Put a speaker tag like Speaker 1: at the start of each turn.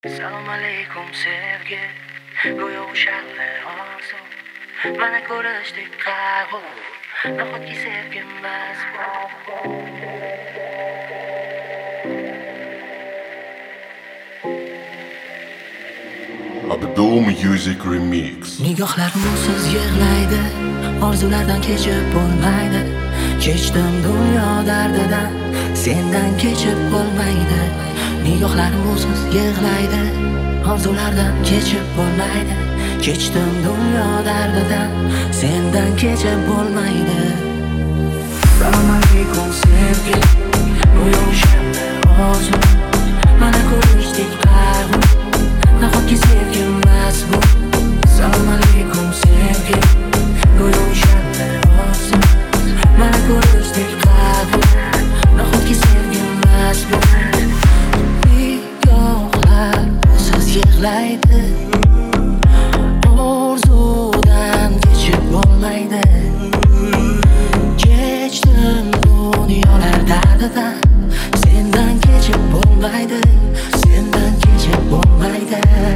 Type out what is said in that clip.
Speaker 1: Salom alaykum sevgi, go'yo o'shanda orzu. Mana ko'rishdek qayg'u, nahotki sevgimiz
Speaker 2: Abdul Music Remix.
Speaker 1: Nigohlarim usiz yig'laydi, orzulardan kechib bo'lmaydi. Kechdim dunyo dardidan, sendan kechib bo'lmaydi. Nigohlarim usiz yig'laydi, orzulardan kechib bo'lmaydi. Kechdim dunyo dardidan, sendan kechib bo'lmaydi. Salom alaykum sevgi, go'yo o'shanda orzu. Mana ko'rishdek qayg'u, nahotki sevgimiz bu. Salom alaykum sevgi, go'yo o'shanda orzu. Mana ko'rishdek qayg'u, nahotki sevgimiz bu. Nigohlar siz yig'laydi, orzudan kechib bo'lmaydi. Kechdim dunyolar dardidan, sendan kechib bo'lmaydi. Sendan kechib bo'lmaydi.